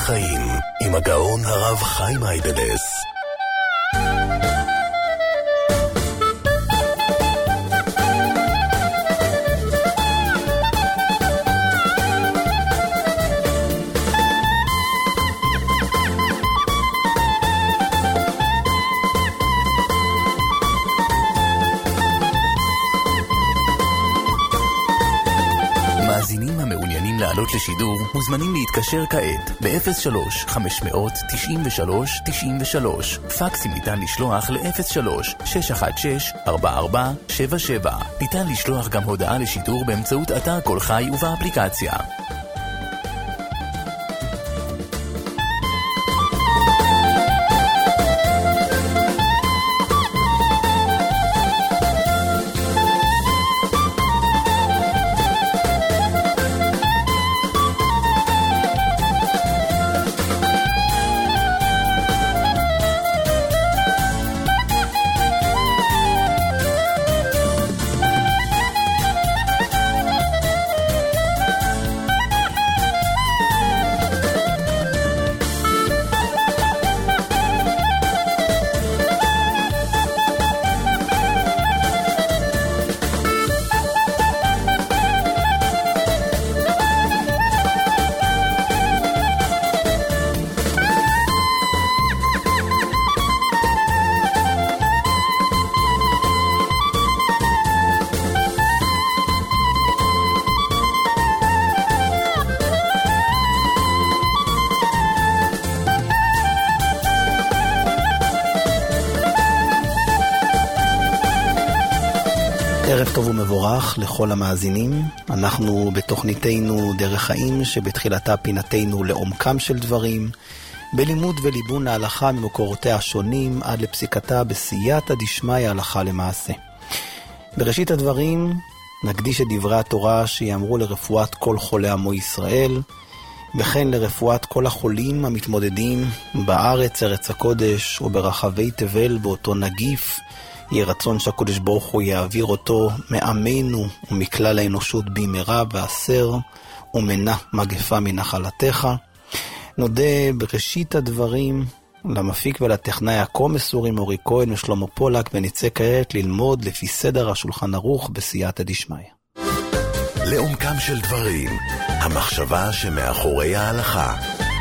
החיים עם הגאון הרב חיים היידלס. מאזינים המעוניינים לעלות לשידור מוזמנים להתקשר כעת ב-03-593-93-93. פקסים ניתן לשלוח ל-03-616-4477. ניתן לשלוח גם הודעה לשידור באמצעות אתר כל חי ובאפליקציה. ערב טוב ומבורך לכל המאזינים. אנחנו בתוכניתנו דרך חיים שבתחילתה פינתנו לעומקם של דברים, בלימוד וליבון ההלכה ממקורותיה השונים עד לפסיקתה בסייעתא דשמיא הלכה למעשה. בראשית הדברים נקדיש את דברי התורה שיאמרו לרפואת כל חולי עמו ישראל, וכן לרפואת כל החולים המתמודדים בארץ ארץ הקודש וברחבי תבל באותו נגיף. יהיה רצון שהקודש ברוך הוא יעביר אותו מעמנו ומכלל האנושות במהרה ועשר ומנע מגפה מנחלתך. נודה בראשית הדברים למפיק ולטכנאי הכה מסורים אורי כהן ושלמה פולק, ונצא כעת ללמוד לפי סדר השולחן ערוך בסייעתא דשמיא. לעומקם של דברים, המחשבה שמאחורי ההלכה.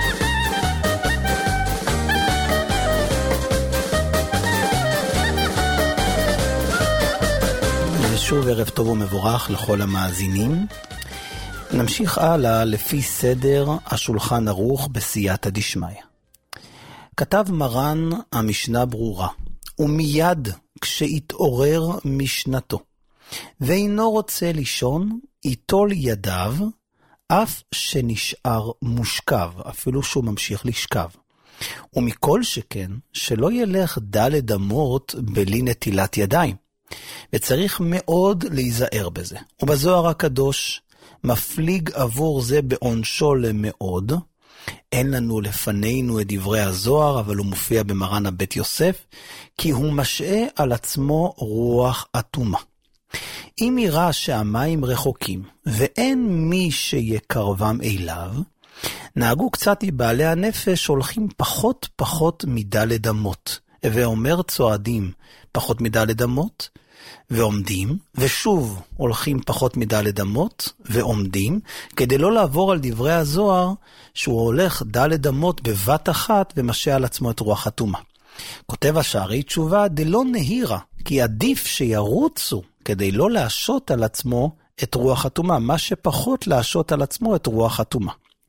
שוב ערב טוב ומבורך לכל המאזינים. נמשיך הלאה לפי סדר השולחן ערוך בסייעתא דשמיא. כתב מרן המשנה ברורה, ומיד כשהתעורר משנתו ואינו רוצה לישון, ייטול ידיו אף שנשאר מושכב, אפילו שהוא ממשיך לשכב. ומכל שכן שלא ילך דלת אמות בלי נטילת ידיים, וצריך מאוד להיזהר בזה. ובזוהר הקדוש מפליג עבור זה בעונשו למאוד. אין לנו לפנינו את דברי הזוהר, אבל הוא מופיע במרן הבית יוסף, כי הוא משעה על עצמו רוח אטומה. אם יראה שהמים רחוקים ואין מי שיקרבם אליו, נהגו קצת מבעלי הנפש הולכים פחות מדלת אמות, ואומר צועדים פחות מדלת אמות ועומדים, ושוב הולכים פחות מדלת אמות ועומדים, כדי לא לעבור על דברי הזוהר שהוא הולך דלת אמות בבת אחת ומשע על עצמו את רוח אטומה. כותב השערי תשובה, דלא נהירה, כי עדיף שירוצו כדי לא להשות על עצמו את רוח אטומה, מה שפחות להשות על עצמו את רוח אטומה.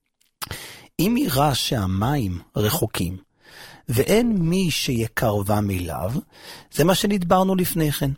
אם יראה שהמים רחוקים ואין מי שיקרבם אליו, זה מה שנדברנו לפני כן.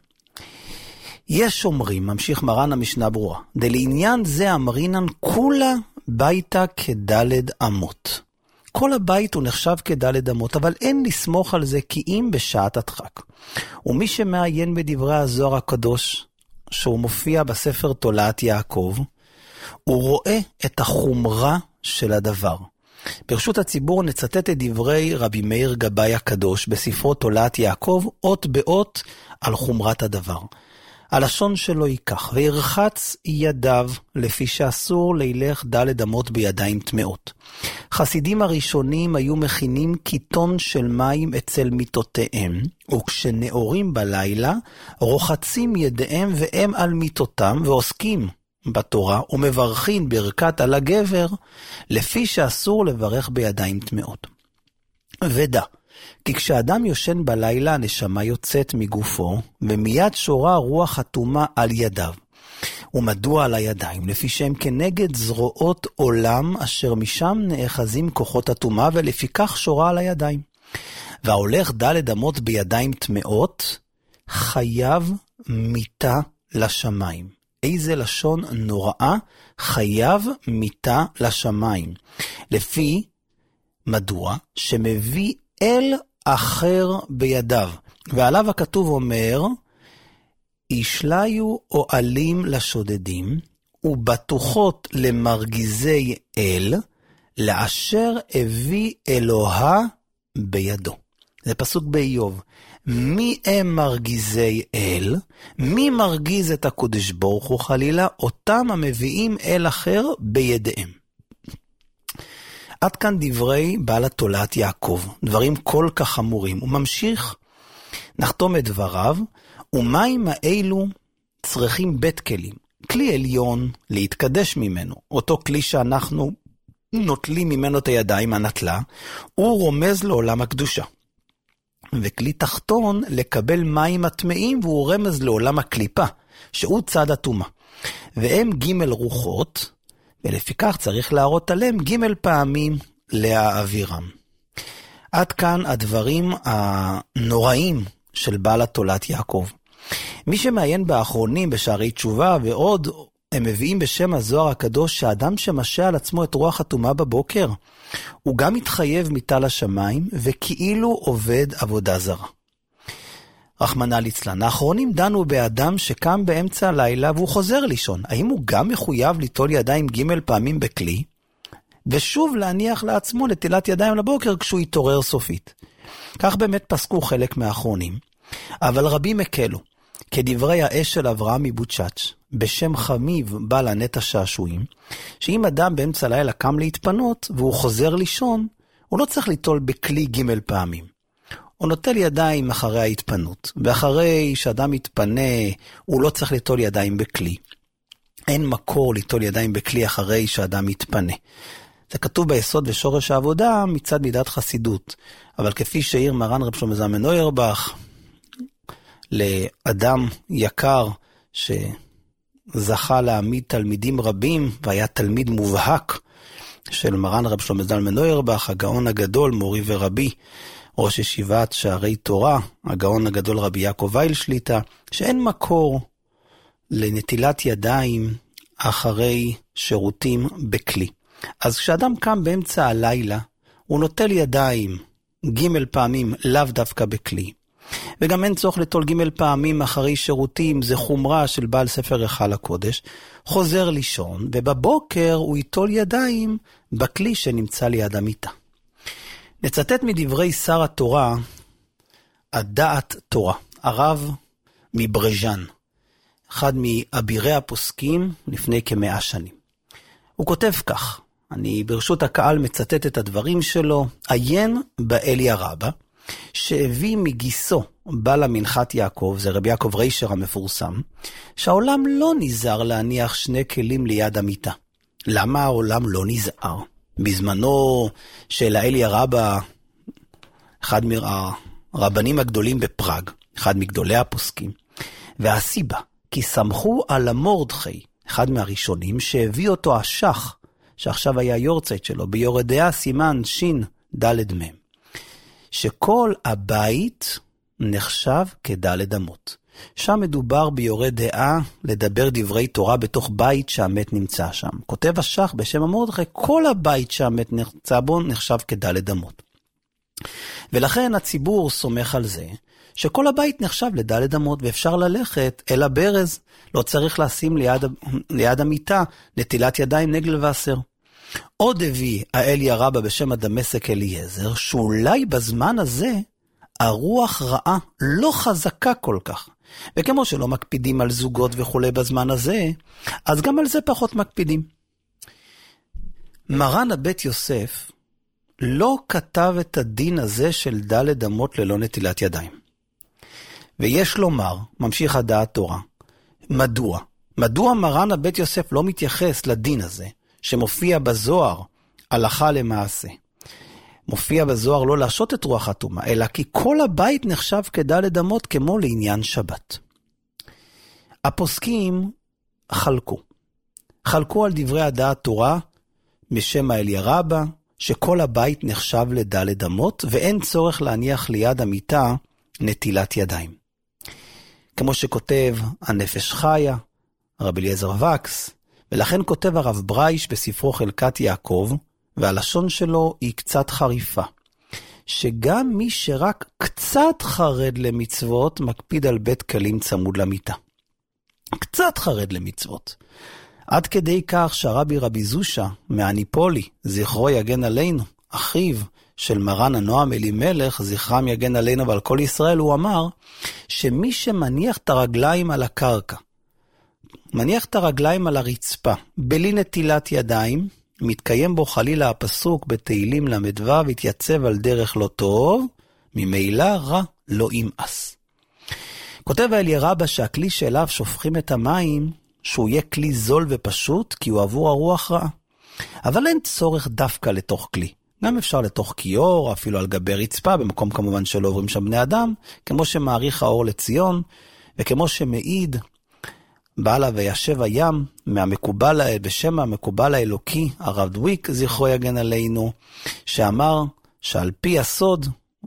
יש אומרים, ממשיך מרן המשנה ברורה, דלעניין זה אמרינן כולה ביתה כדלת אמות. כל הבית הוא נחשב כדלת אמות, אבל אין לסמוך על זה כי אם בשעת הדחק. ומי שמעיין בדברי הזוהר הקדוש, שהוא מופיע בספר תולעת יעקב, הוא רואה את החומרה של הדבר. ברשות הציבור נצטט את דברי רבי מאיר גבאי הקדוש בספרו תולעת יעקב, אות באות על חומרת הדבר. הלשון שלו היא כך, וירחץ ידיו לפי שאסור לילך דלת אמות בידיים טמאות. חסידים הראשונים היו מכינים קיטון של מים אצל מיטותיהם, וכשנאורים בלילה, רוחצים ידיהם והם על מיטותם, ועוסקים בתורה, ומברכים ברכת על הגבר, לפי שאסור לברך בידיים טמאות. ודע, כי כשאדם יושן בלילה, הנשמה יוצאת מגופו, ומיד שורה רוח אטומה על ידיו. ומדוע על הידיים? לפי שהם כנגד זרועות עולם, אשר משם נאחזים כוחות אטומה, ולפיכך שורה על הידיים. וההולך ד' אמות בידיים טמאות, חייב מיתה לשמיים. איזה לשון נוראה, חייב מיתה לשמיים. לפי מדוע? שמביא אל אחר בידיו. ועליו הכתוב אומר, ישליו אוהלים לשודדים, ובטוחות למרגיזי אל, לאשר הביא אלוה בידו. זה פסוק באיוב. מי הם מרגיזי אל? מי מרגיז את הקודש ברוך הוא חלילה? אותם המביאים אל אחר בידיהם. עד כאן דברי בעל התולעת יעקב, דברים כל כך חמורים. הוא ממשיך, נחתום את דבריו, ומים האלו צריכים בית כלים. כלי עליון להתקדש ממנו, אותו כלי שאנחנו נוטלים ממנו את הידיים הנטלה, הוא רומז לעולם הקדושה. וכלי תחתון לקבל מים הטמאים, והוא רמז לעולם הקליפה, שהוא צד הטומאה. והם ג' רוחות, ולפיכך צריך להראות עליהם ג' פעמים להעבירם. עד כאן הדברים הנוראים של בעל התולעת יעקב. מי שמעיין באחרונים, בשערי תשובה ועוד, הם מביאים בשם הזוהר הקדוש שהאדם שמשה על עצמו את רוח הטומאה בבוקר, הוא גם מתחייב מיתה לשמיים וכאילו עובד עבודה זרה. רחמנא ליצלן. האחרונים דנו באדם שקם באמצע הלילה והוא חוזר לישון. האם הוא גם מחויב ליטול ידיים ג' פעמים בכלי, ושוב להניח לעצמו נטילת ידיים לבוקר כשהוא יתעורר סופית? כך באמת פסקו חלק מהאחרונים. אבל רבים הקלו, כדברי האש של אברהם מבוצ'אץ', בשם חמיב בעל ענת השעשועים, שאם אדם באמצע הלילה קם להתפנות והוא חוזר לישון, הוא לא צריך ליטול בכלי ג' פעמים. הוא נוטל ידיים אחרי ההתפנות, ואחרי שאדם מתפנה, הוא לא צריך ליטול ידיים בכלי. אין מקור ליטול ידיים בכלי אחרי שאדם מתפנה. זה כתוב ביסוד ושורש העבודה מצד מידת חסידות. אבל כפי שהעיר מרן רב שלמה זלמן אוירבך, לאדם יקר שזכה להעמיד תלמידים רבים, והיה תלמיד מובהק של מרן רב שלמה זלמן אוירבך, הגאון הגדול, מורי ורבי, ראש ישיבת שערי תורה, הגאון הגדול רבי יעקב וייל שליטה, שאין מקור לנטילת ידיים אחרי שירותים בכלי. אז כשאדם קם באמצע הלילה, הוא נוטל ידיים ג' פעמים לאו דווקא בכלי. וגם אין צורך לטול ג' פעמים אחרי שירותים, זה חומרה של בעל ספר היכל הקודש, חוזר לישון, ובבוקר הוא יטול ידיים בכלי שנמצא ליד המיטה. נצטט מדברי שר התורה, הדעת תורה, הרב מברז'ן, אחד מאבירי הפוסקים לפני כ100 שנים. הוא כותב כך, אני ברשות הקהל מצטט את הדברים שלו, עיין באליה רבא, שהביא מגיסו בעל המנחת יעקב, זה רבי יעקב ריישר המפורסם, שהעולם לא נזהר להניח 2 כלים ליד המיטה. למה העולם לא נזהר? בזמנו של האליה רבא, אחד מהרבנים הגדולים בפראג, אחד מגדולי הפוסקים, והסיבה, כי סמכו על המורדכי, אחד מהראשונים שהביא אותו השח, שעכשיו היה יורצייט שלו, ביורדיה סימן שין ד' מ', שכל הבית נחשב כד' אמות. שם מדובר ביורד דעה לדבר דברי תורה בתוך בית שהמת נמצא שם. כותב השח בשם המורדכי, כל הבית שהמת נמצא בו נחשב כד' אמות. ולכן הציבור סומך על זה, שכל הבית נחשב לד' אמות, ואפשר ללכת אל הברז, לא צריך לשים ליד המיטה נטילת ידיים נגל ועשר. עוד הביא האליה רבא בשם הדמשק אליעזר, שאולי בזמן הזה הרוח רעה לא חזקה כל כך. וכמו שלא מקפידים על זוגות וכו' בזמן הזה, אז גם על זה פחות מקפידים. מרן הבית יוסף לא כתב את הדין הזה של ד' אמות ללא נטילת ידיים. ויש לומר, ממשיך הדעת תורה, מדוע? מדוע מרן הבית יוסף לא מתייחס לדין הזה, שמופיע בזוהר הלכה למעשה? מופיע בזוהר לא להשעות את רוח הטומאה, אלא כי כל הבית נחשב כד' אמות כמו לעניין שבת. הפוסקים חלקו על דברי הדעת תורה בשם האליה רבה, שכל הבית נחשב לד' אמות, ואין צורך להניח ליד המיטה נטילת ידיים. כמו שכותב הנפש חיה, רבי אליעזר וקס, ולכן כותב הרב ברייש בספרו חלקת יעקב, והלשון שלו היא קצת חריפה, שגם מי שרק קצת חרד למצוות, מקפיד על בית כלים צמוד למיטה. קצת חרד למצוות. עד כדי כך שהרבי רבי זושה מהניפולי, זכרו יגן עלינו, אחיו של מרן הנועם אלימלך, זכרם יגן עלינו ועל כל ישראל, הוא אמר שמי שמניח את הרגליים על הקרקע, מניח את הרגליים על הרצפה, בלי נטילת ידיים, מתקיים בו חלילה הפסוק בתהילים למדו, והתייצב על דרך לא טוב, ממילא רע לא ימאס. כותב האליה רבה שהכלי שאליו שופכים את המים, שהוא יהיה כלי זול ופשוט, כי הוא עבור הרוח רעה. אבל אין צורך דווקא לתוך כלי. גם אפשר לתוך כיור, אפילו על גבי רצפה, במקום כמובן שלא עוברים שם בני אדם, כמו שמעריך האור לציון, וכמו שמעיד בעלה וישב הים, בשם המקובל האלוקי, הרב דוויק, זכרו יגן עלינו, שאמר שעל פי הסוד,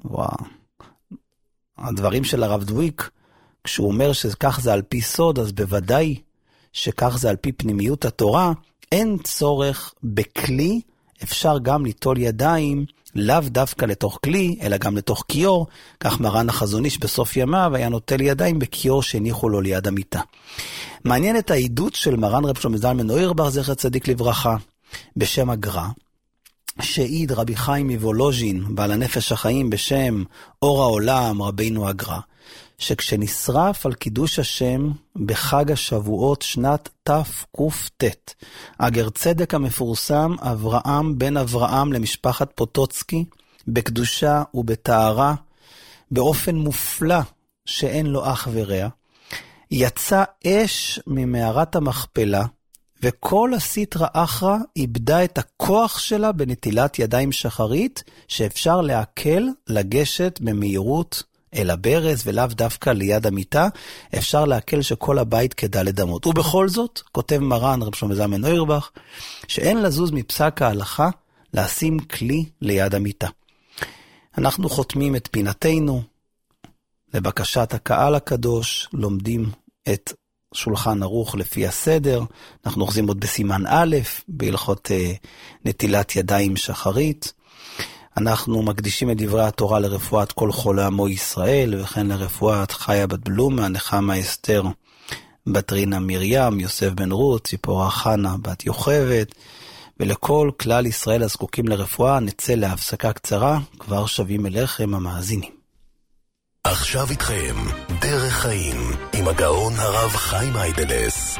הדברים של הרב דוויק, כשהוא אומר שכך זה על פי סוד, אז בוודאי שכך זה על פי פנימיות התורה, אין צורך בכלי, אפשר גם ליטול ידיים, לאו דווקא לתוך כלי, אלא גם לתוך כיור, כך מרן החזון איש בסוף ימיו היה נוטל ידיים בכיור שהניחו לו ליד המיטה. מעניין את העידות של מרן רב שלמה זלמן אוירבך, זכר צדיק לברכה, בשם הגר"א, שהעיד רבי חיים מוולוז'ין, בעל הנפש החיים בשם אור העולם, רבינו הגר"א, שכשנשרף על קידוש השם בחג השבועות שנת תק"ט, אגר צדק המפורסם אברהם בן אברהם למשפחת פוטוצקי, בקדושה ובתארה, באופן מופלא שאין לו אח ורע, יצא אש ממערת המכפלה, וכל הסטרא אחרא איבדה את הכוח שלה בנטילת ידיים שחרית, שאפשר להקל לגשת במהירות אל הברז, ולאו דווקא ליד המיטה, אפשר להקל שכל הבית כד' אמות. ובכל זאת, כותב מרן רב שלמה זלמן אוירבך, שאין לזוז מפסק ההלכה לשים כלי ליד המיטה. אנחנו חותמים את פינתנו, לבקשת הקהל הקדוש, לומדים את שולחן ערוך לפי הסדר, אנחנו אוחזים עוד בסימן א', בהלכות נטילת ידיים שחרית, אנחנו מקדישים את דברי התורה לרפואת כל חולי עמו ישראל, וכן לרפואת חיה בת בלומה, נחמה אסתר, בת רינה מרים, יוסף בן רות, ציפורה חנה, בת יוכבת, ולכל כלל ישראל הזקוקים לרפואה. נצא להפסקה קצרה, כבר שבים אליכם המאזינים. עכשיו איתכם, דרך חיים, עם הגאון הרב חיים היידלס.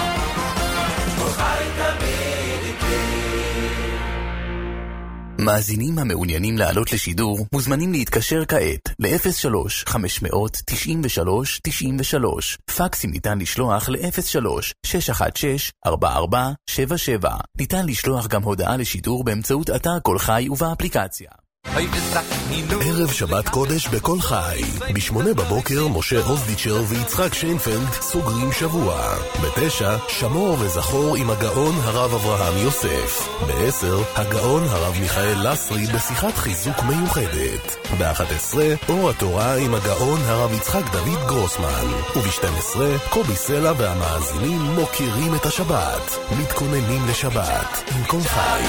מאזינים המעוניינים לעלות לשידור מוזמנים להתקשר כעת ל-03-593-93-93. פקסים ניתן לשלוח ל-03-616-4477. ניתן לשלוח גם הודעה לשידור באמצעות אתר כל חי ובאפליקציה. ערב שבת קודש בכל חי. ב8 בבוקר משה אוזדיצ'ר ויצחק שיינפלד סוגרים שבוע. ב9 שמור וזכור עם הגאון הרב אברהם יוסף. ב10 הגאון הרב מיכאל לסרי בשיחת חיזוק מיוחדת. ב11 אור התורה עם הגאון הרב יצחק דוד גרוסמן. וב12 קובי סלע והמאזינים מוקירים את השבת, מתכוננים לשבת עם כל חי.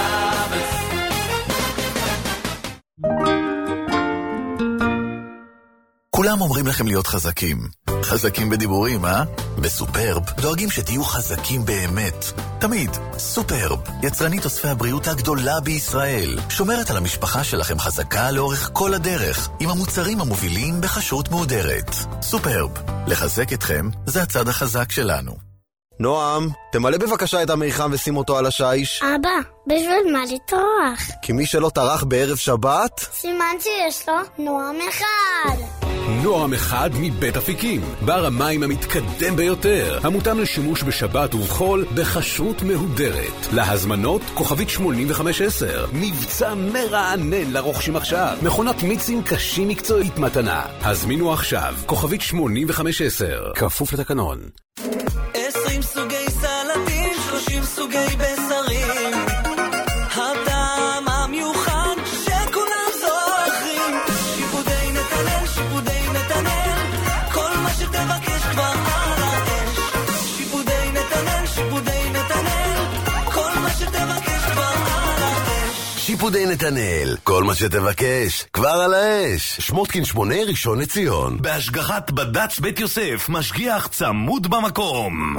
כולם אומרים לכם להיות חזקים. חזקים בדיבורים, בסופרב דואגים שתהיו חזקים באמת. תמיד. סופרב, יצרנית אוספי הבריאות הגדולה בישראל. שומרת על המשפחה שלכם חזקה לאורך כל הדרך, עם המוצרים המובילים בכשרות מהודרת. סופרב, לחזק אתכם זה הצד החזק שלנו. נועם, תמלא בבקשה את המיחם ושים אותו על השיש. אבא, בשביל מה לטרוח? כי מי שלא טרח בערב שבת... סימן שיש לו נועם אחד. נועם אחד מבית אפיקים, בר המים המתקדם ביותר, המותאם לשימוש בשבת ובחול בכשרות מהודרת. להזמנות כוכבית 8510, מבצע מרענן לרוכשים עכשיו, מכונת מיצים קשים מקצועית מתנה. הזמינו עכשיו, כוכבית 8510, כפוף לתקנון. 20 סוגי סלטים, 30 סוגי בשרים, הטעם המיוחד שכולם זוכרים. שיפודי נתנאל, שיפודי נתנאל, כל מה שתבקש כבר על האש. שיפודי נתנאל, שיפודי נתנאל, כל מה שתבקש כבר על האש. שיפודי נתנאל, כל מה שתבקש כבר על האש. שמותקין 8 ראשון לציון, בהשגחת בד"ץ בית יוסף, משגיח צמוד במקום.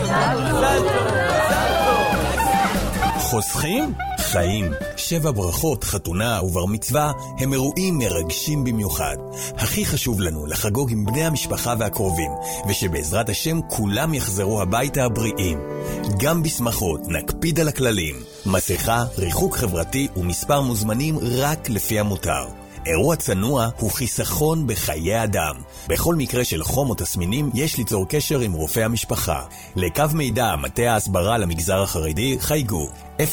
חוסכים? חיים. 7 ברכות, חתונה ובר מצווה הם אירועים מרגשים במיוחד. הכי חשוב לנו לחגוג עם בני המשפחה והקרובים, ושבעזרת השם כולם יחזרו הביתה הבריאים. גם בשמחות נקפיד על הכללים. מסכה, ריחוק חברתי ומספר מוזמנים רק לפי המותר. אירוע צנוע הוא חיסכון בחיי אדם. בכל מקרה של חום או תסמינים יש ליצור קשר עם רופא המשפחה. לקו מידע מטה ההסברה למגזר החרדי חייגו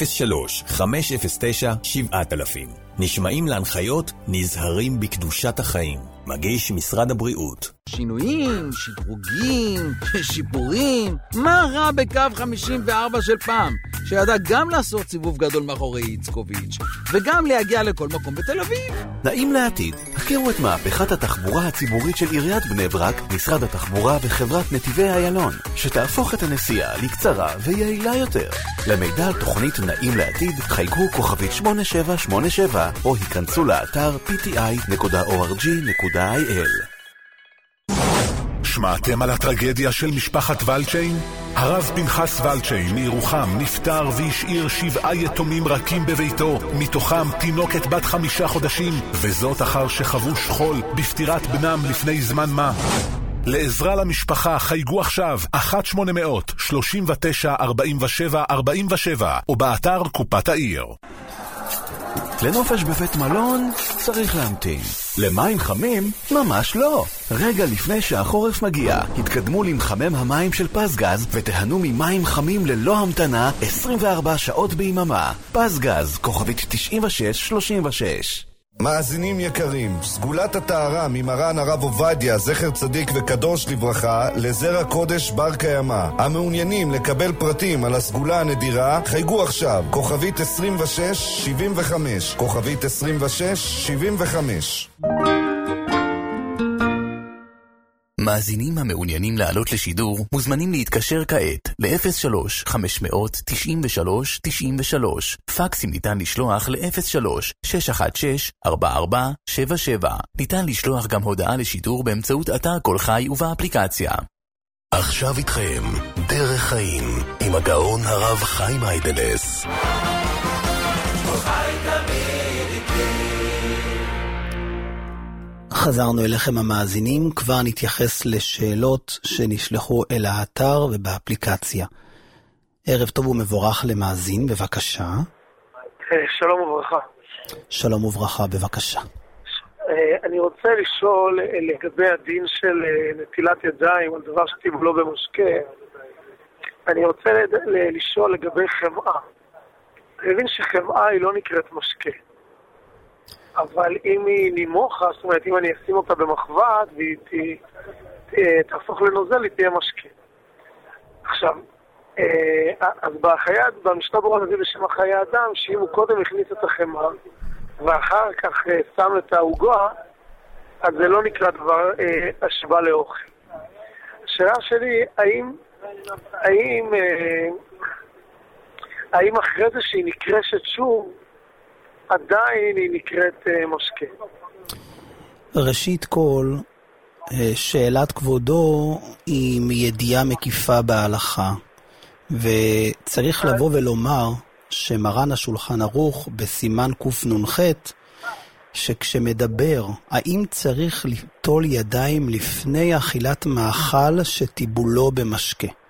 03-509-7000. נשמעים להנחיות, נזהרים בקדושת החיים. מגיש משרד הבריאות. שינויים, שדרוגים, שיפורים. מה רע בקו 54 של פעם? שידע גם לעשות סיבוב גדול מאחורי איצקוביץ' וגם להגיע לכל מקום בתל אביב. נעים לעתיד, הכירו את מהפכת התחבורה הציבורית של עיריית בני ברק, משרד התחבורה וחברת נתיבי איילון, שתהפוך את הנסיעה לקצרה ויעילה יותר. למידע על תוכנית נעים לעתיד, חייגו כוכבית 8787 או היכנסו לאתר pti.org.il. שמעתם על הטרגדיה של משפחת ולצ'יין? הרב פנחס ולצ'יין מירוחם נפטר והשאיר 7 יתומים רכים בביתו, מתוכם תינוקת בת 5 חודשים, וזאת אחר שחוו שכול בפטירת בנם לפני זמן מה. לעזרה למשפחה חייגו עכשיו 1-800-39-47-47 או באתר קופת העיר. לנופש בבית מלון צריך להמתין. למים חמים? ממש לא. רגע לפני שהחורף מגיע, התקדמו למחמם המים של פסגז ותהנו ממים חמים ללא המתנה 24 שעות ביממה. פסגז, כוכבית 9636. מאזינים יקרים, סגולת הטהרה ממרן הרב עובדיה, זכר צדיק וקדוש לברכה, לזרע קודש בר קיימא. המעוניינים לקבל פרטים על הסגולה הנדירה, חייגו עכשיו, כוכבית 2675, כוכבית 2675. מאזינים המעוניינים לעלות לשידור מוזמנים להתקשר כעת ל-03-593-93-93. פקסים ניתן לשלוח ל-03-616-4477. ניתן לשלוח גם הודעה לשידור באמצעות אתר כל חי ובאפליקציה. עכשיו איתכם דרך חיים עם הגאון הרב חיים היידלס. חזרנו אליכם המאזינים, כבר נתייחס לשאלות שנשלחו אל האתר ובאפליקציה. ערב טוב ומבורך למאזין, בבקשה. שלום וברכה. שלום וברכה, בבקשה. אני רוצה לשאול לגבי הדין של נטילת ידיים על דבר שטיבולו במשקה. אני רוצה לשאול לגבי חמאה. אני מבין שחמאה היא לא נקראת משקה. אבל אם היא נמוכה, זאת אומרת, אם אני אשים אותה במחבת והיא תהפוך לנוזל, היא תהיה משקה. עכשיו, אז במשנה ברורה מביא בשם החיי אדם, שאם הוא קודם הכניס את החמאה, ואחר כך שם את העוגה, אז זה לא נקרא דבר השוואה לאוכל. השאלה שלי, האם אחרי זה שהיא נקרשת שוב, עדיין היא נקראת משקה? ראשית כל, שאלת כבודו היא מידיעה מקיפה בהלכה, וצריך לבוא ולומר שמרן השולחן ערוך בסימן קנ"ח, שכשמדבר האם צריך ליטול ידיים לפני אכילת מאכל שטיבולו במשקה.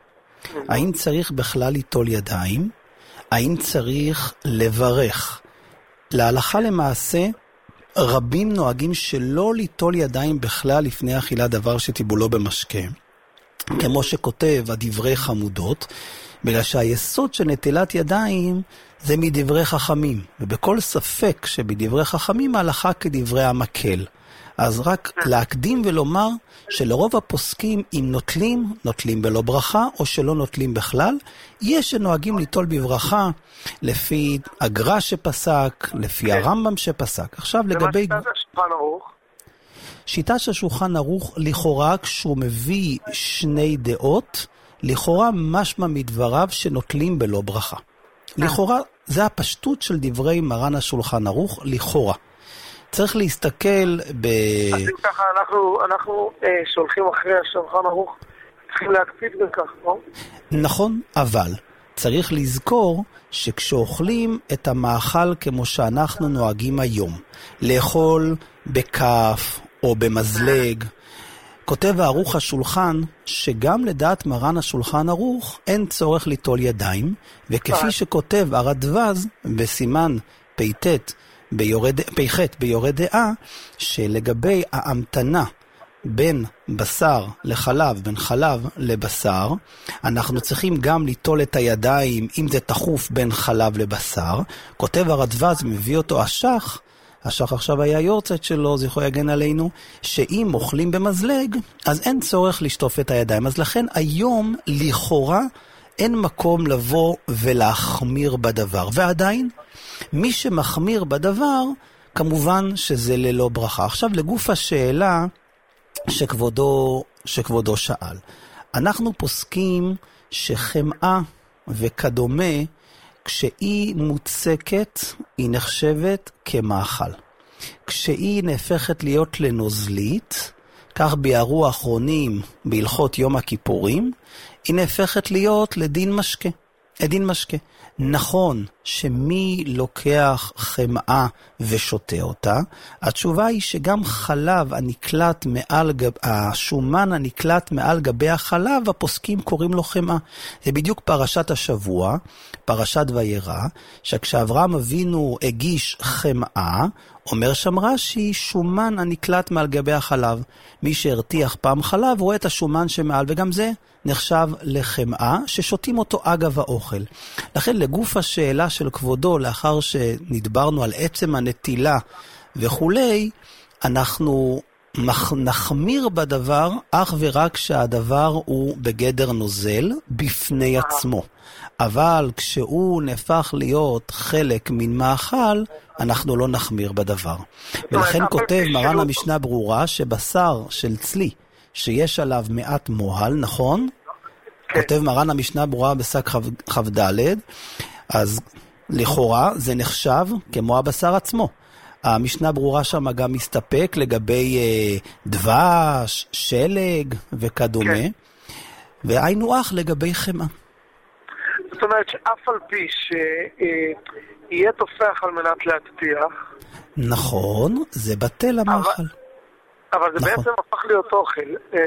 האם צריך בכלל ליטול ידיים? האם צריך לברך? להלכה למעשה, רבים נוהגים שלא ליטול ידיים בכלל לפני אכילה, דבר שטיבולו במשקה. כמו שכותב הדברי חמודות, בגלל שהיסוד של נטילת ידיים זה מדברי חכמים, ובכל ספק שבדברי חכמים ההלכה כדברי המקל. אז רק להקדים ולומר שלרוב הפוסקים אם נוטלים בלא ברכה או שלא נוטלים בכלל. יש שנוהגים ליטול בברכה לפי הגר"א שפסק, לפי הרמב"ם שפסק. עכשיו לגבי... שיטת השולחן ערוך? שיטה של שולחן ערוך לכאורה כשהוא מביא שני דעות, לכאורה משמע מדבריו שנוטלים בלא ברכה. לכאורה זה הפשטות של דברי מרן השולחן ערוך, לכאורה. צריך להסתכל ב... אז אם ככה אנחנו שולחים אחרי השולחן ערוך, צריכים להקפיד בכך, לא? נכון, אבל צריך לזכור שכשאוכלים את המאכל כמו שאנחנו נוהגים היום, לאכול בכף או במזלג, כותב הערוך השולחן שגם לדעת מרן השולחן ערוך אין צורך ליטול ידיים, וכפי שכותב הרדב"ז בסימן פ"ח ביורה דעה, שלגבי ההמתנה בין בשר לחלב, בין חלב לבשר, אנחנו צריכים גם ליטול את הידיים אם זה תחוף בין חלב לבשר. כותב הרדב"ז, מביא אותו השח עכשיו היה יורצת שלו, זכרו יגן עלינו, שאם אוכלים במזלג, אז אין צורך לשטוף את הידיים. אז לכן היום לכאורה אין מקום לבוא ולהחמיר בדבר. ועדיין, מי שמחמיר בדבר, כמובן שזה ללא ברכה. עכשיו לגוף השאלה שכבודו שאל. אנחנו פוסקים שחמאה וכדומה, כשהיא מוצקת, היא נחשבת כמאכל. כשהיא נהפכת להיות לנוזלית, כך ביארו האחרונים בהלכות יום הכיפורים, היא נהפכת להיות לדין משקה. עדין משקה. נכון שמי לוקח חמאה ושותה אותה, התשובה היא שגם חלב הנקלט מעל השומן הנקלט מעל גבי החלב, הפוסקים קוראים לו חמאה. זה בדיוק פרשת השבוע, פרשת וירא, שכשאברהם אבינו הגיש חמאה, אומר שם רש"י, שומן הנקלט מעל גבי החלב. מי שהרתיח פעם חלב רואה את השומן שמעל, וגם זה נחשב לחמאה ששותים אותו אגב האוכל. לכן לגוף השאלה של כבודו, לאחר שנדברנו על עצם הנטילה וכולי, אנחנו נחמיר בדבר אך ורק שהדבר הוא בגדר נוזל בפני עצמו. אבל כשהוא נהפך להיות חלק מן מאכל, אנחנו לא נחמיר בדבר. ולכן כותב מרן המשנה ברורה שבשר של צלי שיש עליו מעט מוהל, נכון? כותב מרן המשנה ברורה בשק כ"ד, אז לכאורה זה נחשב כמו הבשר עצמו. המשנה ברורה שם גם מסתפק לגבי דבש, שלג וכדומה, והיינו אח לגבי חמאה. זאת אומרת שאף על פי שיהיה תופח על מנת להטפיח. נכון, זה בטל המאכל. אבל זה בעצם הפך להיות אוכל.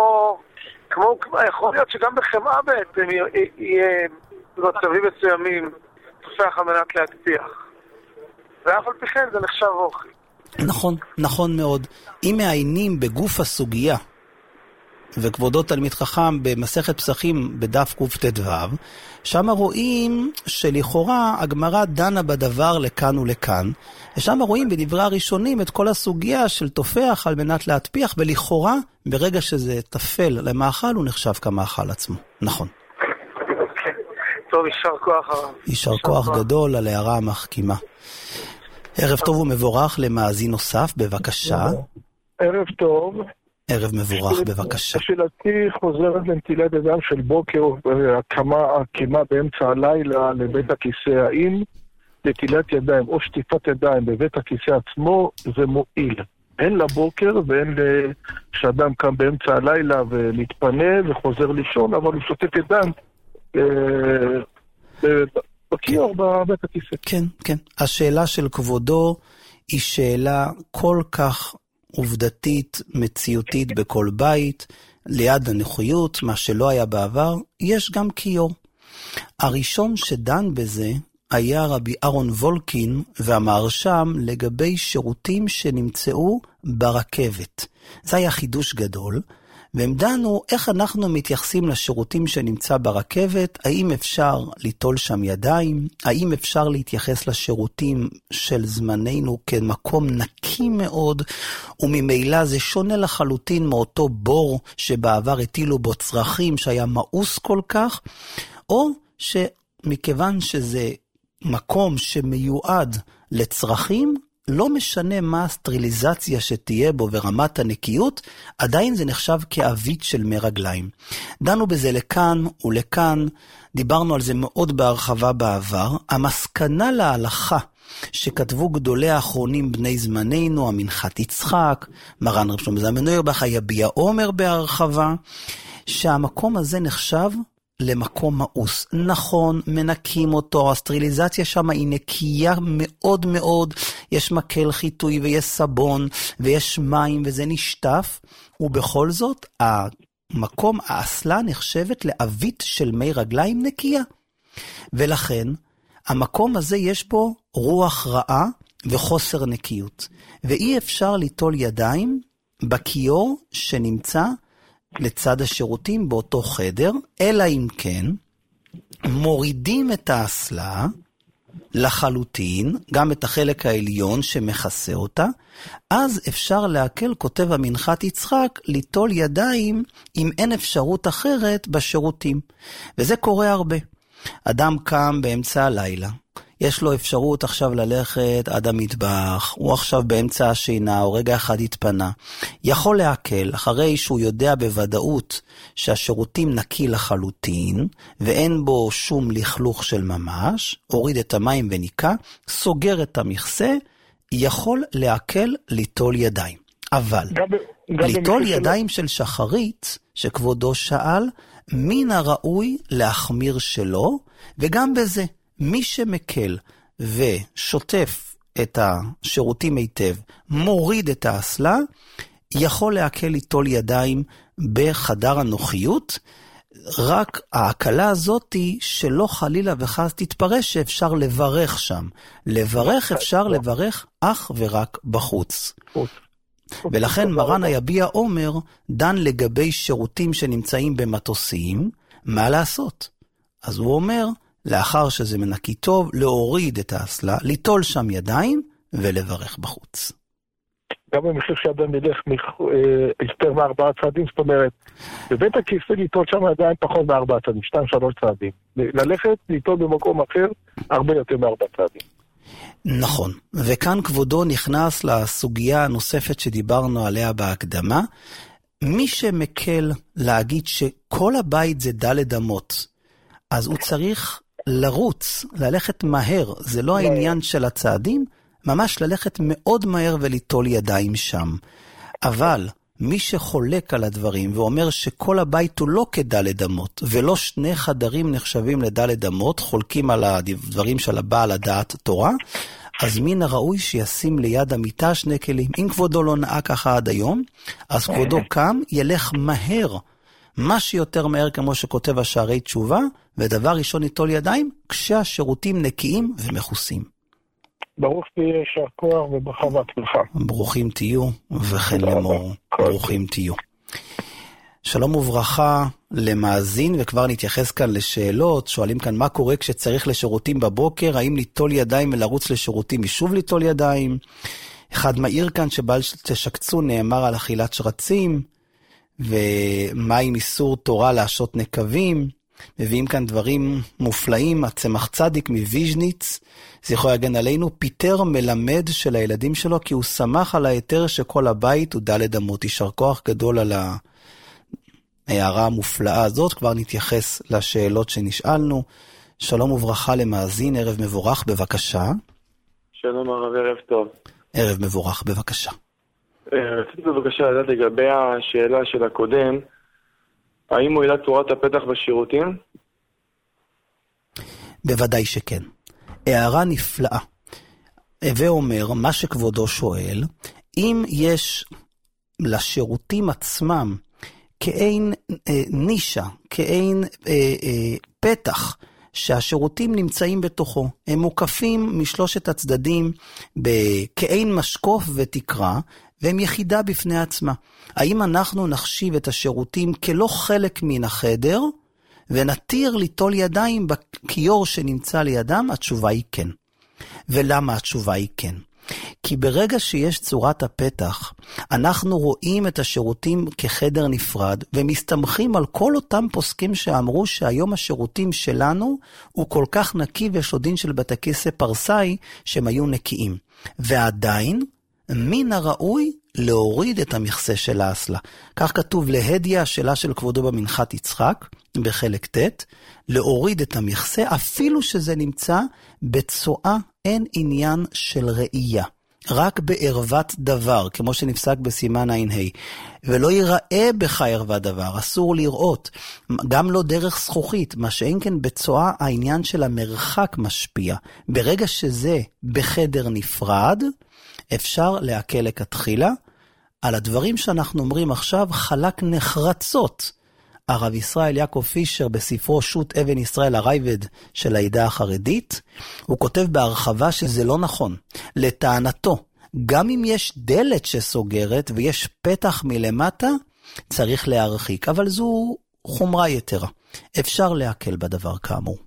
כמו יכול להיות שגם בחמאה בעצם יהיה במצבים מסוימים תופח על מנת להטפיח. ואף על פי כן זה נחשב אוכל. נכון, נכון מאוד. אם מעיינים בגוף הסוגיה, וכבודו תלמיד חכם במסכת פסחים בדף קט"ו, שם רואים שלכאורה הגמרא דנה בדבר לכאן ולכאן, ושם רואים בדברי הראשונים את כל הסוגיה של תופח על מנת להטפיח, ולכאורה ברגע שזה תפל למאכל הוא נחשב כמאכל עצמו. נכון. טוב, יישר כוח הרב. יישר כוח גדול על הערה המחכימה. ערב טוב ומבורך למאזין נוסף, בבקשה. ערב טוב. ערב מבורך, בבקשה. שאלתי חוזרת לנטילת ידיים של בוקר, הקימה באמצע הלילה לבית הכיסא. האם נטילת ידיים או שטיפת ידיים בבית הכיסא עצמו זה מועיל? אין לבוקר ואין שאדם קם באמצע הלילה ומתפנה וחוזר לישון, אבל הוא שוטף ידיים בכיור בבית הכיסא. כן, כן. השאלה של כבודו היא שאלה כל כך עובדתית, מציאותית בכל בית, ליד הנוחיות, מה שלא היה בעבר, יש גם כיור. הראשון שדן בזה היה רבי אהרון וולקין, ואמר שם לגבי שירותים שנמצאו ברכבת. זה היה חידוש גדול, והם דנו איך אנחנו מתייחסים לשירותים שנמצא ברכבת, האם אפשר ליטול שם ידיים, האם אפשר להתייחס לשירותים של זמננו כמקום נקי מאוד, וממילא זה שונה לחלוטין מאותו בור שבעבר הטילו בו צרכים שהיה מאוס כל כך, או שמכיוון שזה מקום שמיועד לצרכים, לא משנה מה הסטריליזציה שתהיה בו ורמת הנקיות, עדיין זה נחשב כאבית של מי רגליים. דנו בזה לכאן ולכאן, דיברנו על זה מאוד בהרחבה בעבר. המסקנה להלכה שכתבו גדולי האחרונים בני זמננו, המנחת יצחק, מרן רב שלמה זלמן אוירבך, יביע עומר בהרחבה, שהמקום הזה נחשב למקום מאוס. נכון, מנקים אותו, הסטריליזציה שם היא נקייה מאוד מאוד, יש מקל חיטוי ויש סבון ויש מים וזה נשטף, ובכל זאת המקום, האסלה נחשבת לאבית של מי רגליים נקייה. ולכן המקום הזה יש בו רוח רעה וחוסר נקיות, ואי אפשר ליטול ידיים בכיור שנמצא לצד השירותים באותו חדר, אלא אם כן מורידים את האסלה לחלוטין, גם את החלק העליון שמכסה אותה, אז אפשר להקל, כותב המנחת יצחק, ליטול ידיים אם אין אפשרות אחרת בשירותים. וזה קורה הרבה. אדם קם באמצע הלילה, יש לו אפשרות עכשיו ללכת עד המטבח, הוא עכשיו באמצע השינה, או רגע אחד התפנה. יכול להקל, אחרי שהוא יודע בוודאות שהשירותים נקי לחלוטין, ואין בו שום לכלוך של ממש, הוריד את המים וניקה, סוגר את המכסה, יכול להקל ליטול ידיים. אבל ליטול ידיים של שחרית, שכבודו שאל, מן הראוי להחמיר שלו, וגם בזה. מי שמקל ושוטף את השירותים היטב, מוריד את האסלה, יכול להקל ליטול ידיים בחדר הנוחיות, רק ההקלה הזאת היא שלא חלילה וחס תתפרש שאפשר לברך שם. לברך אפשר לברך אך ורק בחוץ. ולכן מרן היביע עומר דן לגבי שירותים שנמצאים במטוסים, מה לעשות? אז הוא אומר, לאחר שזה מנקי טוב, להוריד את האסלה, ליטול שם ידיים ולברך בחוץ. גם במחיר שאדם ילך יותר מ4 צעדים, זאת אומרת, בבית הכיסא ליטול שם ידיים פחות מ4 צעדים, 2-3 צעדים. ללכת ליטול במקום אחר הרבה יותר מ4 צעדים. נכון, וכאן כבודו נכנס לסוגיה הנוספת שדיברנו עליה בהקדמה. מי שמקל להגיד שכל הבית זה דלת אמות, אז הוא צריך לרוץ, ללכת מהר, זה לא העניין של הצעדים, ממש ללכת מאוד מהר וליטול ידיים שם. אבל מי שחולק על הדברים ואומר שכל הבית הוא לא כדלת אמות, ולא 2 חדרים נחשבים לדלת אמות, חולקים על הדברים של הבעל הדעת תורה, אז מן הראוי שישים ליד המיטה 2 כלים. אם כבודו לא נעה ככה עד היום, אז כבודו קם, ילך מהר, מה שיותר מהר כמו שכותב השערי תשובה, ודבר ראשון ליטול ידיים, כשהשירותים נקיים ומכוסים. ברוך תהיה, יישר כוח וברכה והצלחה. ברוכים תהיו, וכן לאמור, ברוכים תהיו. שלום וברכה למאזין, וכבר נתייחס כאן לשאלות, שואלים כאן מה קורה כשצריך לשירותים בבוקר, האם ליטול ידיים ולרוץ לשירותים, משוב ליטול ידיים. אחד מעיר כאן שבל תשקצו נאמר על אכילת שרצים, ומה עם איסור תורה להשות נקבים. מביאים כאן דברים מופלאים, הצמח צדיק מוויז'ניץ, זכרו יגן עלינו, פיטר מלמד של הילדים שלו, כי הוא שמח על היתר שכל הבית הוא דלת אמות. יישר כוח גדול על ההערה המופלאה הזאת. כבר נתייחס לשאלות שנשאלנו. שלום וברכה למאזין, ערב מבורך, בבקשה. שלום הרב, ערב טוב. ערב מבורך, בבקשה. רציתי בבקשה לדעת לגבי השאלה של הקודם, האם מועילה תורת הפתח בשירותים? בוודאי שכן. הערה נפלאה. ואומר, מה שכבודו שואל, אם יש לשירותים עצמם כאין נישה, כאין פתח, שהשירותים נמצאים בתוכו. הם מוקפים משלושת הצדדים כאין משקוף ותקרה, והם יחידה בפני עצמה. האם אנחנו נחשיב את השירותים כלא חלק מן החדר, ונתיר ליטול ידיים בכיור שנמצא לידם? התשובה היא כן. ולמה התשובה היא כן? כי ברגע שיש צורת הפתח, אנחנו רואים את השירותים כחדר נפרד, ומסתמכים על כל אותם פוסקים שאמרו שהיום השירותים שלנו הוא כל כך נקי, ויש לו דין של בית הכיסא פרסאי שהם היו נקיים. ועדיין, מן הראוי להוריד את המכסה של האסלה. כך כתוב להדיה, השאלה של כבודו במנחת יצחק, בחלק ט', להוריד את המכסה, אפילו שזה נמצא בצועה, אין עניין של ראייה. רק בערוות דבר, כמו שנפסק בסימן ע"ה. ולא ייראה בך ערוות דבר, אסור לראות. גם לא דרך זכוכית, מה שאין כן בצועה, העניין של המרחק משפיע. ברגע שזה בחדר נפרד, אפשר להקל לכתחילה. על הדברים שאנחנו אומרים עכשיו, חלק נחרצות. הרב ישראל יעקב פישר בספרו שו"ת אבן ישראל הרייבד של העדה החרדית, הוא כותב בהרחבה שזה לא נכון. לטענתו, גם אם יש דלת שסוגרת ויש פתח מלמטה, צריך להרחיק, אבל זו חומרה יתרה. אפשר להקל בדבר כאמור.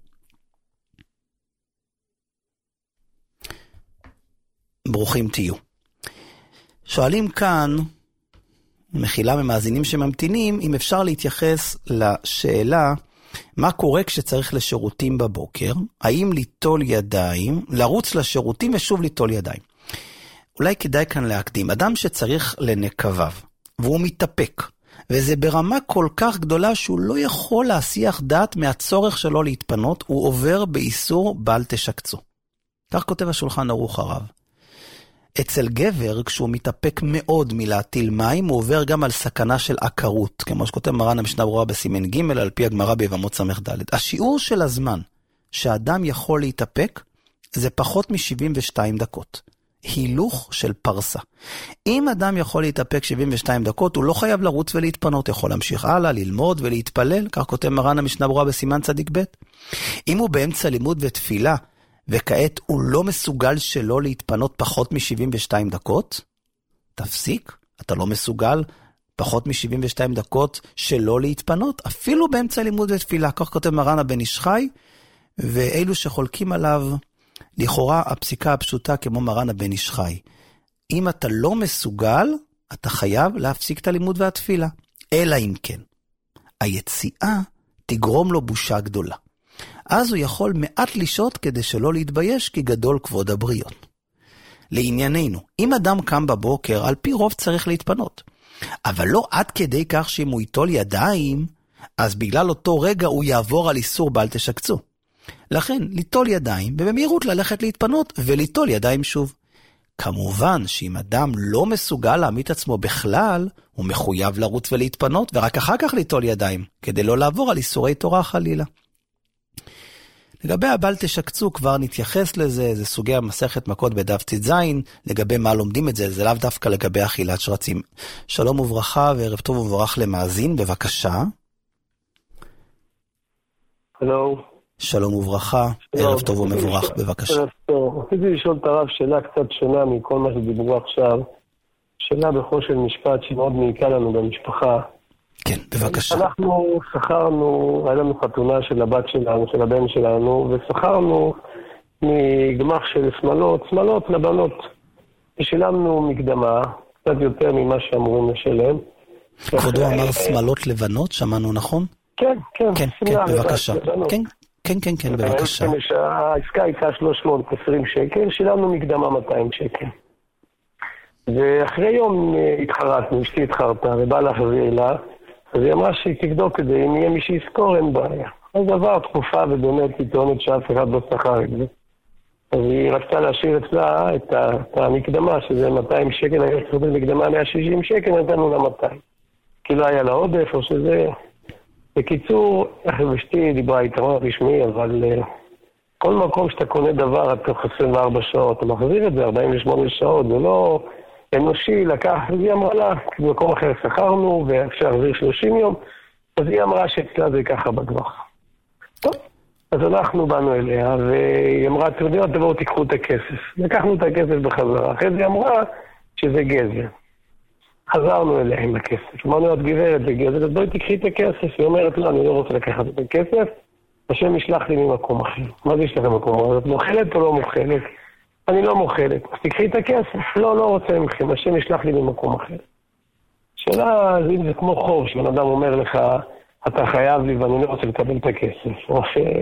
ברוכים תהיו. שואלים כאן, מחילה ממאזינים שממתינים, אם אפשר להתייחס לשאלה, מה קורה כשצריך לשירותים בבוקר? האם ליטול ידיים, לרוץ לשירותים ושוב ליטול ידיים? אולי כדאי כאן להקדים. אדם שצריך לנקביו, והוא מתאפק, וזה ברמה כל כך גדולה שהוא לא יכול להסיח דעת מהצורך שלו להתפנות, הוא עובר באיסור בל תשקצו. כך כותב השולחן ערוך הרב. אצל גבר, כשהוא מתאפק מאוד מלהטיל מים, הוא עובר גם על סכנה של עקרות, כמו שכותב מרן המשנה ברורה בסימן ג' על פי הגמרא ביבמות ס"ד. השיעור של הזמן שאדם יכול להתאפק, זה פחות מ-72 דקות. הילוך של פרסה. אם אדם יכול להתאפק 72 דקות, הוא לא חייב לרוץ ולהתפנות, יכול להמשיך הלאה, ללמוד ולהתפלל, כך כותב מרן המשנה ברורה בסימן צדיק ב'. אם הוא באמצע לימוד ותפילה, וכעת הוא לא מסוגל שלא להתפנות פחות מ-72 דקות, תפסיק, אתה לא מסוגל פחות מ-72 דקות שלא להתפנות, אפילו באמצע לימוד ותפילה, כך כותב מרן הבן איש חי, ואלו שחולקים עליו, לכאורה הפסיקה הפשוטה כמו מרן הבן איש חי. אם אתה לא מסוגל, אתה חייב להפסיק את הלימוד והתפילה. אלא אם כן, היציאה תגרום לו בושה גדולה. אז הוא יכול מעט לשעות כדי שלא להתבייש, כי גדול כבוד הבריות. לענייננו, אם אדם קם בבוקר, על פי רוב צריך להתפנות. אבל לא עד כדי כך שאם הוא ייטול ידיים, אז בגלל אותו רגע הוא יעבור על איסור בל תשקצו. לכן, ליטול ידיים, ובמהירות ללכת להתפנות, וליטול ידיים שוב. כמובן שאם אדם לא מסוגל להעמיד עצמו בכלל, הוא מחויב לרוץ ולהתפנות, ורק אחר כך ליטול ידיים, כדי לא לעבור על איסורי תורה חלילה. לגבי הבל תשקצו, כבר נתייחס לזה, זה סוגי המסכת מכות בדף ט"ז, לגבי מה לומדים את זה, זה לאו דווקא לגבי אכילת שרצים. שלום וברכה וערב טוב ומבורך למאזין, בבקשה. הלו. שלום וברכה, ערב טוב ומבורך, בבקשה. ערב טוב. רציתי לשאול את הרב שאלה קצת שונה מכל מה שדיברו עכשיו, שאלה בחושן משפט שמאוד מעיקה לנו במשפחה. כן, בבקשה. אנחנו שכרנו, היה לנו חתונה של הבת שלנו, של הבן שלנו, ושכרנו מגמח של שמלות לבנות. ושילמנו מקדמה, קצת יותר ממה שאמורים לשלם. כבודו אמר שמלות לבנות, שמענו נכון? כן, בבקשה. כן, בבקשה. העסקה הייתה 320 שקל, שילמנו מקדמה 200 שקל. ואחרי יום התחרטנו, אשתי התחרטה, ובא להחזיר לה, אז היא אמרה שהיא תבדוק כדי, אם יהיה מי שיזכור, אין בעיה. אז עבר תקופה ובאמת פתאומת שאף אחד לא שכר את זה. אז היא רצתה להשאיר אצלה את המקדמה, שזה 200 שקל, היה צריך במקדמה 160 שקל, נתנו לה 200. כי לא היה לה עודף, או שזה... בקיצור, אשתי דיברה יתרון רשמי, אבל כל מקום שאתה קונה דבר עד תוך 24 שעות, אתה מחזיר את זה 48 שעות, זה לא אנושי לקח, אז היא אמרה לה, במקום אחר שכרנו, ואפשר להחזיר 30 יום, אז היא אמרה שאצלה זה ככה בטווח. טוב, אז אנחנו באנו אליה, והיא אמרה, תבואו תיקחו את הכסף. לקחנו את הכסף בחזרה, אחרי זה היא אמרה שזה גזל. חזרנו אליה עם הכסף. אמרנו, את גברת, זה גזל, אז בואי תקחי את הכסף. היא אומרת, לא, אני לא רוצה לקחת את הכסף, השם ישלח לי ממקום אחר. מה זה ישלח ממקום אחר? את מוכלת או לא מוכלת? אני לא מוכלת. אז תקחי את הכסף. לא רוצה ממכם, השם ישלח לי ממקום אחר. שאלה, זה כמו חור, שבן אדם אומר לך, אתה חייב לי ואני לא רוצה לקבל את הכסף.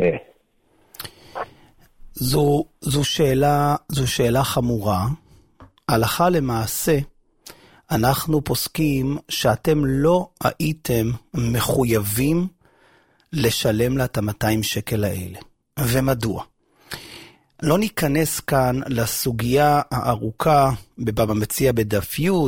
זו שאלה חמורה. הלכה למעשה, אנחנו פוסקים שאתם לא הייתם מחויבים לשלם לה את 200 שקל האלה. ומדוע? לא ניכנס כאן לסוגיה הארוכה בבבא מציעא בדף י',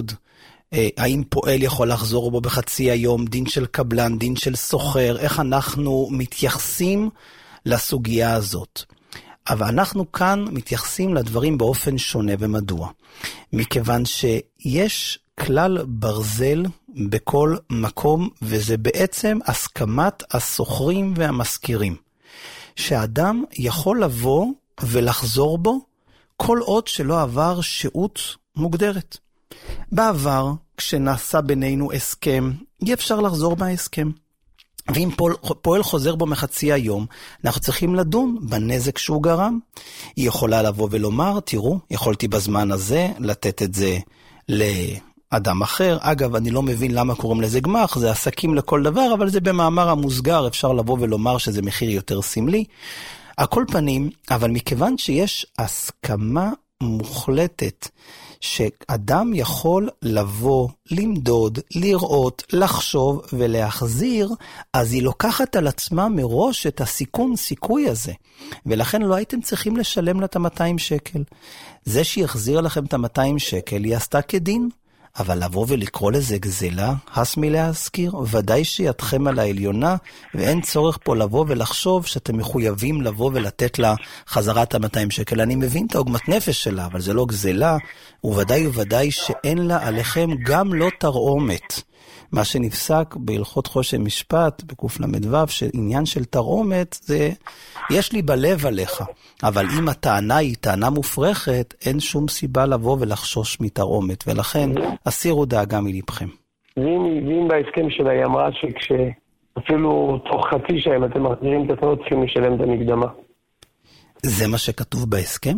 האם פועל יכול לחזור בו בחצי היום, דין של קבלן, דין של סוחר, איך אנחנו מתייחסים לסוגיה הזאת. אבל אנחנו כאן מתייחסים לדברים באופן שונה. ומדוע? מכיוון שיש כלל ברזל בכל מקום, וזה בעצם הסכמת הסוחרים והמזכירים. שאדם יכול לבוא ולחזור בו כל עוד שלא עבר שהות מוגדרת. בעבר, כשנעשה בינינו הסכם, אי אפשר לחזור מההסכם. ואם פועל חוזר בו מחצי היום, אנחנו צריכים לדון בנזק שהוא גרם. היא יכולה לבוא ולומר, תראו, יכולתי בזמן הזה לתת את זה לאדם אחר. אגב, אני לא מבין למה קוראים לזה גמח, זה עסקים לכל דבר, אבל זה במאמר המוסגר, אפשר לבוא ולומר שזה מחיר יותר סמלי. הכל פנים, אבל מכיוון שיש הסכמה מוחלטת, שאדם יכול לבוא, למדוד, לראות, לחשוב ולהחזיר, אז היא לוקחת על עצמה מראש את סיכוי הזה. ולכן לא הייתם צריכים לשלם לה את 200 שקל. זה שיחזיר לכם את 200 שקל, היא עשתה כדין. אבל לבוא ולקרוא לזה גזלה, הס מלהזכיר, ודאי שידכם על העליונה, ואין צורך פה לבוא ולחשוב שאתם מחויבים לבוא ולתת לה חזרת ה-200 שקל. אני מבין את העוגמת נפש שלה, אבל זה לא גזלה, וודאי שאין לה עליכם גם לא תרעומת. מה שנפסק בהלכות חושן משפט, בקוף למדוו, שעניין של תרעומת, זה יש לי בלב עליך. אבל אם הטענה היא טענה מופרכת, אין שום סיבה לבוא ולחשוש מתרעומת, ולכן הסירו דאגה מלבכם. ואם בהסכם שלה היא אמרה שכשאפילו תוך חצי שעה, אם אתם מחזירים את עצמו, צריכים לשלם את המקדמה. זה מה שכתוב בהסכם?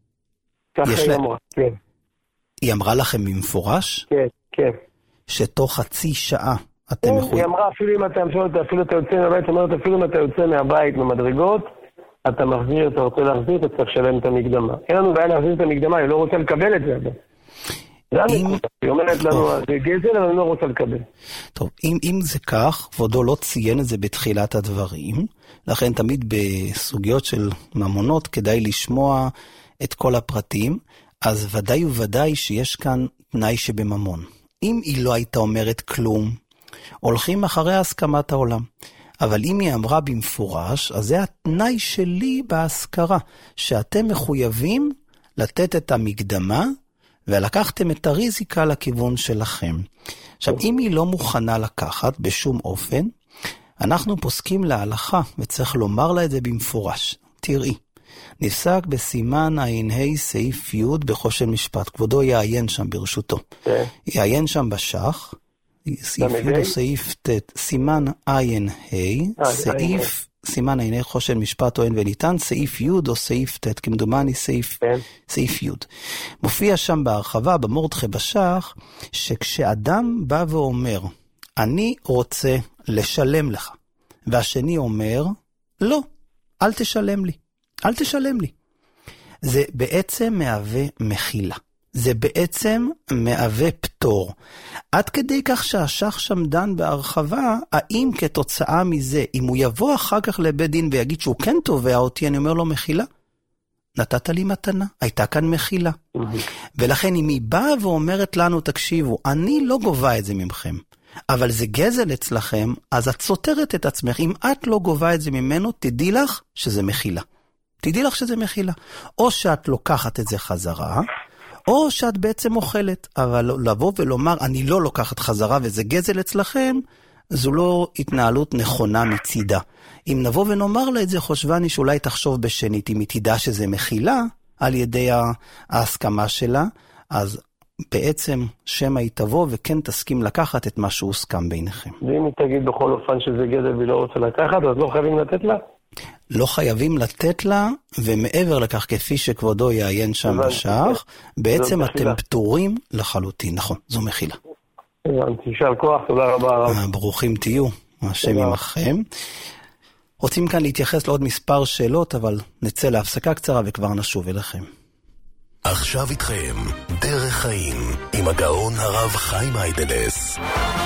ככה היא אמרה, כן. היא אמרה לכם במפורש? כן. שתוך חצי שעה אתם יכולים... היא אמרה, אפילו אתה יוצא מהבית, אפילו אם אתה יוצא מהבית במדרגות, אתה מחזיר, אתה רוצה להחזיר, אתה צריך לשלם את המקדמה. אין לנו בעיה להחזיר את המקדמה, היא לא רוצה לקבל את זה. היא אומרת לנו, זה גזל, אבל אני לא רוצה לקבל. טוב, אם זה כך, כבודו לא ציין את זה בתחילת הדברים, לכן תמיד בסוגיות של ממונות כדאי לשמוע את כל הפרטים, אז ודאי שיש כאן תנאי שבממון. אם היא לא הייתה אומרת כלום, הולכים אחרי הסכמת העולם. אבל אם היא אמרה במפורש, אז זה התנאי שלי בהשכרה, שאתם מחויבים לתת את המקדמה, ולקחתם את הריזיקה לכיוון שלכם. עכשיו, אם היא לא מוכנה לקחת בשום אופן, אנחנו פוסקים להלכה, וצריך לומר לה את זה במפורש. תראי, נפסק בסימן ע"ה סעיף י' בחושן משפט, כבודו יעיין שם ברשותו. יעיין שם בשח, סעיף י' או סעיף ט', סימן ע"ה, סעיף, סימן ע"ה חושן משפט טוען וניתן, סעיף י' או סעיף ט', כמדומני סעיף י'. מופיע שם בהרחבה, במורדכי בשח, שכשאדם בא ואומר, אני רוצה לשלם לך, והשני אומר, לא, אל תשלם לי. אל תשלם לי. זה בעצם מהווה מחילה. זה בעצם מהווה פטור. עד כדי כך שהשח שם דן בהרחבה, האם כתוצאה מזה, אם הוא יבוא אחר כך לבית דין ויגיד שהוא כן תובע אותי, אני אומר לו מחילה. נתת לי מתנה, הייתה כאן מחילה. ולכן אם היא באה ואומרת לנו, תקשיבו, אני לא גובה את זה ממכם. אבל זה גזל אצלכם, אז את סותרת את עצמך. אם את לא גובה את זה ממנו, תדעי לך שזה מחילה. תדעי לך שזה מחילה. או שאת לוקחת את זה חזרה, או שאת בעצם אוכלת. אבל לבוא ולומר, אני לא לוקחת חזרה וזה גזל אצלכם, זו לא התנהלות נכונה מצידה. אם נבוא ונאמר לה את זה, חושבני שאולי תחשוב בשנית, אם היא תדע שזה מכילה על ידי ההסכמה שלה, אז בעצם שמה היא תבוא וכן תסכים לקחת את מה שהוסכם ביניכם. ואם היא תגיד בכל אופן שזה גזל והיא לא רוצה לקחת, אז לא חייבים לתת לה? לא חייבים לתת לה, ומעבר לכך כפי שכבודו יעיין שם בשער, בעצם אתם פטורים לחלוטין. נכון, זו מכילה. יישר כוח, תודה רבה. ברוכים תהיו, השם עמכם. רוצים כאן להתייחס לעוד מספר שאלות, אבל נצא להפסקה קצרה וכבר נשוב אליכם. עכשיו איתכם, דרך חיים, עם הגאון הרב חיים איידלס.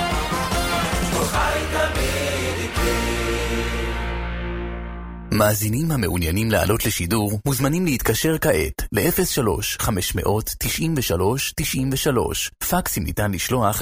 מאזינים המעוניינים לעלות לשידור מוזמנים להתקשר כעת ל-03-593-93-93. פקסים ניתן לשלוח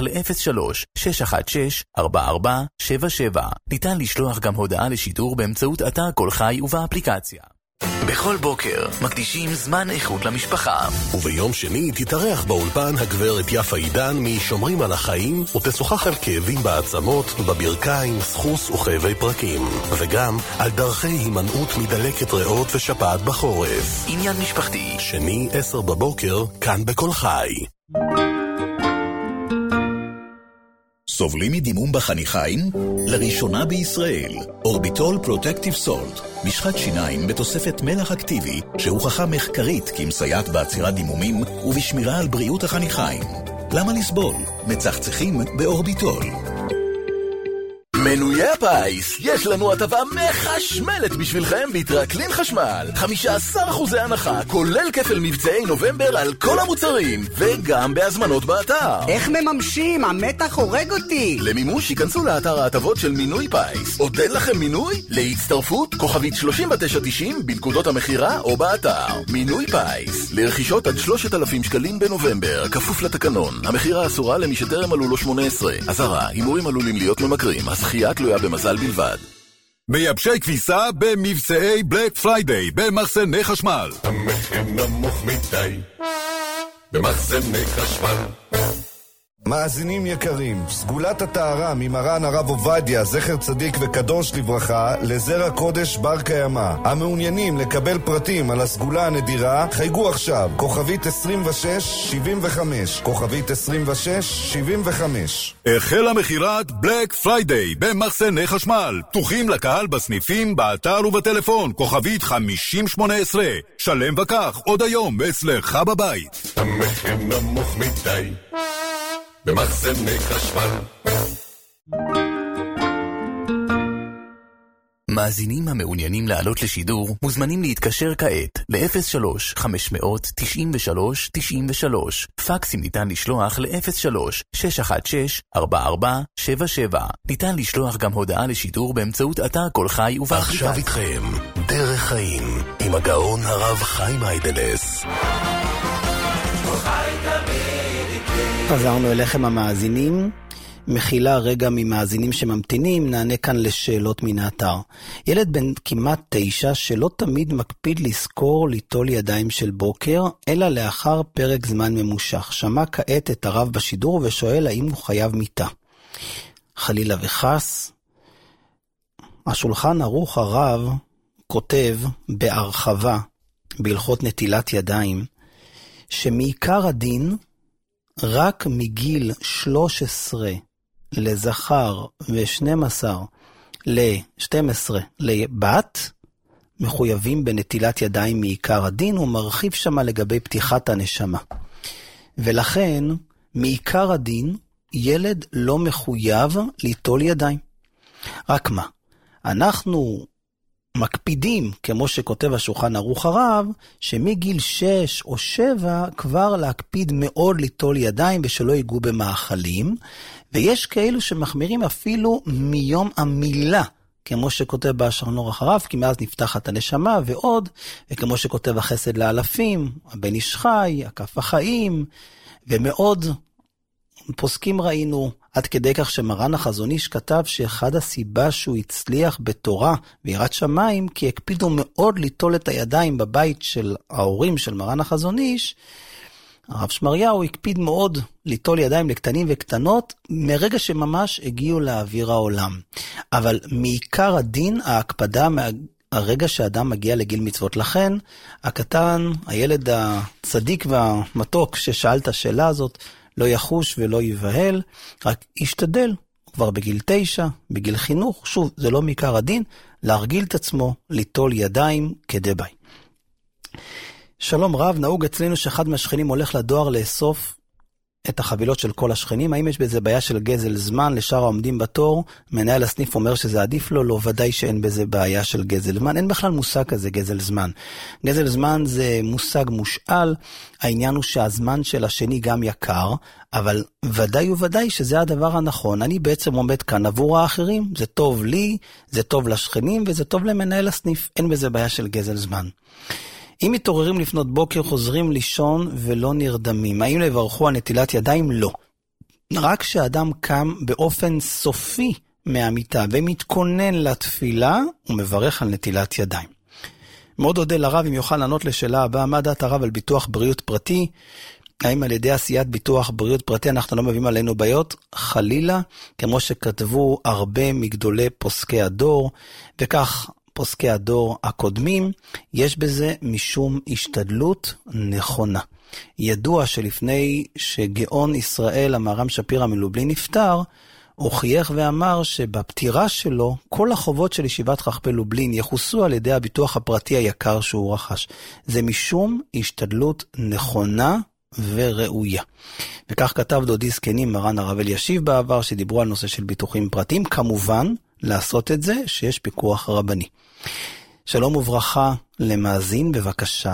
ל-03-616-4477. ניתן לשלוח גם הודעה לשידור באמצעות אתר כל חי ובאפליקציה. בכל בוקר מקדישים זמן איכות למשפחה. וביום שני תתארח באולפן הגברת יפה עידן משומרים על החיים ותשוחח על כאבים בעצמות, בברכיים, סחוס וכאבי פרקים. וגם על דרכי הימנעות מדלקת ריאות ושפעת בחורף. עניין משפחתי. שני 10 בבוקר, כאן בכל חי. סובלים מדימום בחניכיים? לראשונה בישראל, אורביטול פרוטקטיב סולט, משחת שיניים בתוספת מלח אקטיבי, שהוכחה מחקרית כמסייעת בעצירת דימומים ובשמירה על בריאות החניכיים. למה לסבול? מצחצחים באורביטול. מנויי הפיס, יש לנו הטבה מחשמלת בשבילכם בטרקלין חשמל. 15% הנחה, כולל כפל מבצעי נובמבר על כל המוצרים, וגם בהזמנות באתר. איך מממשים? המתח הורג אותי. למימוש ייכנסו לאתר ההטבות של מינוי פיס. עוד אין לכם מינוי? להצטרפות, כוכבית 3990 בנקודות המחירה או באתר. מינוי פיס, לרכישות עד 3,000 שקלים בנובמבר, כפוף לתקנון. המחירה אסורה למי שטרם מלאו לו 18. אזהרה, הימורים עלולים להיות ממכרים. הזכייה תלויה במזל בלבד. מייבשי כביסה במבצעי בלק פריידיי במחסני חשמל. המחיר נמוך מדי במחסני חשמל. מאזינים יקרים, סגולת הטהרה ממרן הרב עובדיה, זכר צדיק וקדוש לברכה, לזרע קודש בר קיימא. המעוניינים לקבל פרטים על הסגולה הנדירה, חייגו עכשיו, כוכבית 2675, כוכבית 2675. החלה מחירת בלק פריידיי במחסני חשמל, פתוחים לקהל בסניפים, באתר ובטלפון, כוכבית 5018. שלם וכך, עוד היום אצלך בבית. המחיר נמוך מדי במחסני חשמל. מאזינים המעוניינים לעלות לשידור מוזמנים להתקשר כעת ל-03-593-93-93. פקסים ניתן לשלוח ל-03-616-4477. ניתן לשלוח גם הודעה לשידור באמצעות אתר כל חי ובאפליקציה. עכשיו איתכם, דרך חיים, עם הגאון הרב חיים איידלס. חזרנו אליכם המאזינים. מחילה רגע ממאזינים שממתינים, נענה כאן לשאלות מן האתר. ילד בן כמעט 9 שלא תמיד מקפיד לזכור ליטול ידיים של בוקר, אלא לאחר פרק זמן ממושך. שמע כעת את הרב בשידור ושואל האם הוא חייב מיטה. חלילה וחס. השולחן ערוך הרב כותב בהרחבה בהלכות נטילת ידיים, שמעיקר הדין רק מגיל 13 לזכר ו12 לבת מחויבים בנטילת ידיים מעיקר הדין, הוא מרחיב שמה לגבי פתיחת הנשמה. ולכן מעיקר הדין ילד לא מחויב ליטול ידיים. רק מה? אנחנו מקפידים, כמו שכותב השולחן ערוך הרב, שמגיל 6 או 7 כבר להקפיד מאוד ליטול ידיים ושלא ייגעו במאכלים, ויש כאלו שמחמירים אפילו מיום המילה, כמו שכותב בשולחן ערוך הרב, כי מאז נפתחת הנשמה ועוד, וכמו שכותב החסד לאלפים, הבן איש חי, הכף החיים, ומאוד פוסקים ראינו, עד כדי כך שמרן החזון איש כתב שאחד הסיבה שהוא הצליח בתורה ויראת שמיים, כי הקפידו מאוד ליטול את הידיים בבית של ההורים של מרן החזון איש, הרב שמריהו הקפיד מאוד ליטול ידיים לקטנים וקטנות, מרגע שממש הגיעו לאוויר העולם. אבל מעיקר הדין, ההקפדה הרגע שאדם מגיע לגיל מצוות. לכן, הקטן, הילד הצדיק והמתוק ששאל את השאלה הזאת, לא יחוש ולא יבהל, רק ישתדל, כבר בגיל 9, בגיל חינוך, שוב, זה לא מעיקר הדין, להרגיל את עצמו, ליטול ידיים כדבעי. שלום רב, נהוג אצלנו שאחד מהשכנים הולך לדואר לאסוף את החבילות של כל השכנים. האם יש בזה בעיה של גזל זמן לשאר העומדים בתור? מנהל הסניף אומר שזה עדיף לו, לא, ודאי שאין בזה בעיה של גזל זמן. אין בכלל מושג כזה גזל זמן. גזל זמן זה מושג מושאל, העניין הוא שהזמן של השני גם יקר, אבל ודאי וודאי שזה הדבר הנכון. אני בעצם עומד כאן עבור האחרים, זה טוב לי, זה טוב לשכנים וזה טוב למנהל הסניף. אין בזה בעיה של גזל זמן. אם מתעוררים לפנות בוקר, חוזרים לישון ולא נרדמים. האם לברכו על נטילת ידיים? לא. רק כשאדם קם באופן סופי מהמיטה ומתכונן לתפילה, הוא מברך על נטילת ידיים. מאוד אודה לרב אם יוכל לענות לשאלה הבאה, מה דעת הרב על ביטוח בריאות פרטי? האם על ידי עשיית ביטוח בריאות פרטי אנחנו לא מביאים עלינו בעיות? חלילה, כמו שכתבו הרבה מגדולי פוסקי הדור, וכך פוסקי הדור הקודמים, יש בזה משום השתדלות נכונה. ידוע שלפני שגאון ישראל, המהר"ם שפירא מלובלין, נפטר, הוא חייך ואמר שבפטירה שלו, כל החובות של ישיבת חכמי לובלין יחוסו על ידי הביטוח הפרטי היקר שהוא רכש. זה משום השתדלות נכונה וראויה. וכך כתב דודי זקנים מרן הרב אלישיב בעבר, שדיברו על נושא של ביטוחים פרטיים, כמובן לעשות את זה שיש פיקוח רבני. שלום וברכה למאזין, בבקשה.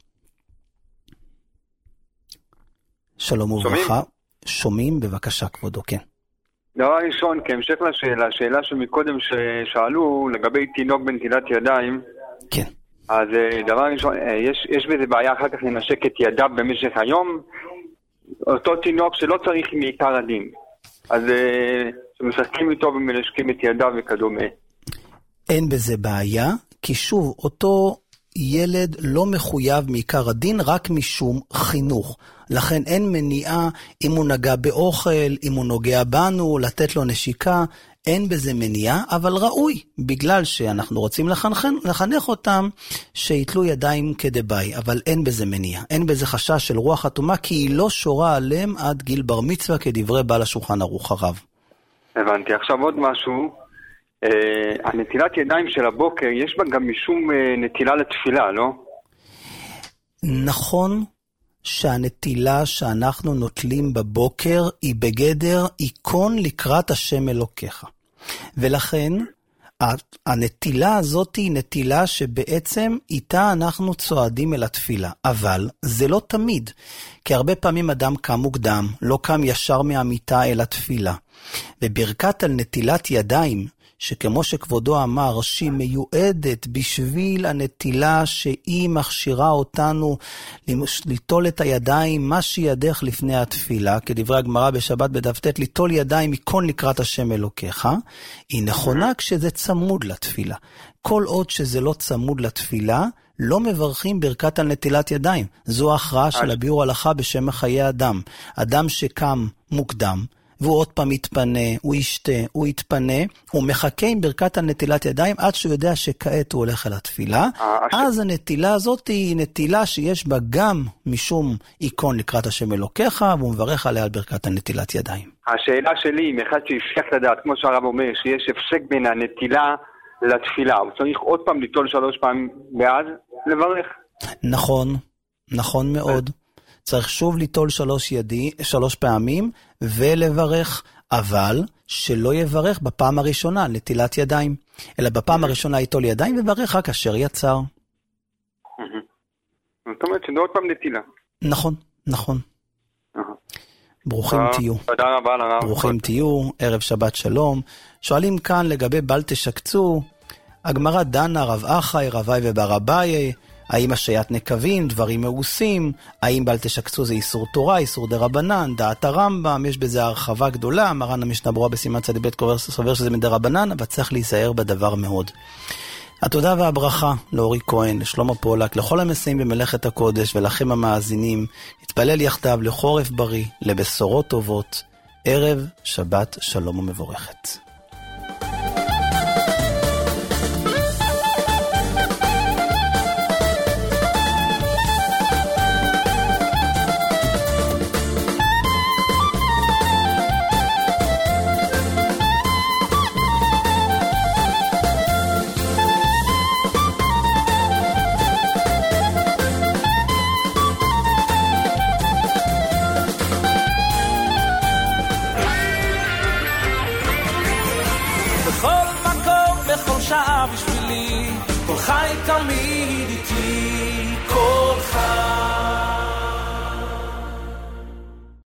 שלום וברכה. שומעים, בבקשה כבודו, כן. דבר ראשון, כהמשך לשאלה, שאלה שמקודם ששאלו לגבי תינוק בנטילת ידיים. כן. אז דבר ראשון, יש בזה בעיה אחר כך לנשק את ידיו במשך היום, אותו תינוק שלא צריך מעיקר הדין. אז שמשחקים איתו ומנשקים את ידיו וכדומה. אין בזה בעיה, כי שוב, אותו ילד לא מחויב מעיקר הדין רק משום חינוך. לכן אין מניעה אם הוא נגע באוכל, אם הוא נוגע בנו, לתת לו נשיקה, אין בזה מניעה, אבל ראוי, בגלל שאנחנו רוצים לחנך אותם, שיתלו ידיים כדבעי, אבל אין בזה מניעה. אין בזה חשש של רוח אטומה, כי היא לא שורה עליהם עד גיל בר מצווה, כדברי בעל השולחן ערוך הרב. הבנתי. עכשיו עוד משהו. הנטילת ידיים של הבוקר, יש בה גם משום נטילה לתפילה, לא? נכון שהנטילה שאנחנו נוטלים בבוקר היא בגדר עיקון לקראת השם אלוקיך. ולכן הנטילה הזאת היא נטילה שבעצם איתה אנחנו צועדים אל התפילה. אבל זה לא תמיד, כי הרבה פעמים אדם קם מוקדם, לא קם ישר מהמיטה אל התפילה. וברכת על נטילת ידיים, שכמו שכבודו אמר, שהיא מיועדת בשביל הנטילה שהיא מכשירה אותנו ליטול את הידיים, מה שידך לפני התפילה, כדברי הגמרא בשבת בדף ט', ליטול ידיים עיקון לקראת השם אלוקיך, היא נכונה כשזה צמוד לתפילה. כל עוד שזה לא צמוד לתפילה, לא מברכים ברכת על נטילת ידיים. זו ההכרעה של הביאור הלכה בשם חיי אדם. אדם שקם מוקדם, והוא עוד פעם יתפנה, הוא ישתה, הוא יתפנה, הוא מחכה עם ברכת על נטילת ידיים עד שהוא יודע שכעת הוא הולך אל התפילה. אז הנטילה הזאת היא נטילה שיש בה גם משום עיקון לקראת השם אלוקיך, והוא מברך עליה על ברכת על נטילת ידיים. השאלה שלי, אם אחד שהפסק לדעת, כמו שהרב אומר, שיש הפסק בין הנטילה לתפילה, הוא צריך עוד פעם ליטול 3 פעמים ואז לברך. נכון, נכון מאוד. צריך שוב ליטול 3 פעמים ולברך, אבל שלא יברך בפעם הראשונה נטילת ידיים, אלא בפעם הראשונה ייטול ידיים וברך רק אשר יצר. זאת אומרת שזה עוד פעם נטילה. נכון, נכון. ברוכים תהיו. תודה רבה לרב. ברוכים תהיו, ערב שבת שלום. שואלים כאן לגבי בל תשקצו, הגמרא דנה רב אחי, רבי ובר אביי, האם השעיית נקבים, דברים מאוסים, האם בל תשקצו זה איסור תורה, איסור דרבנן, דעת הרמב"ם, יש בזה הרחבה גדולה, מרן המשנה ברורה בסימן צדיק ב' סובר שזה מדרבנן, אבל צריך להיזהר בדבר מאוד. התודה והברכה לאורי כהן, לשלמה פולק, לכל המסייעים במלאכת הקודש ולכם המאזינים. נתפלל יחדיו לחורף בריא, לבשורות טובות. ערב שבת שלום ומבורכת. בשבילי, כל חי תמיד איתי.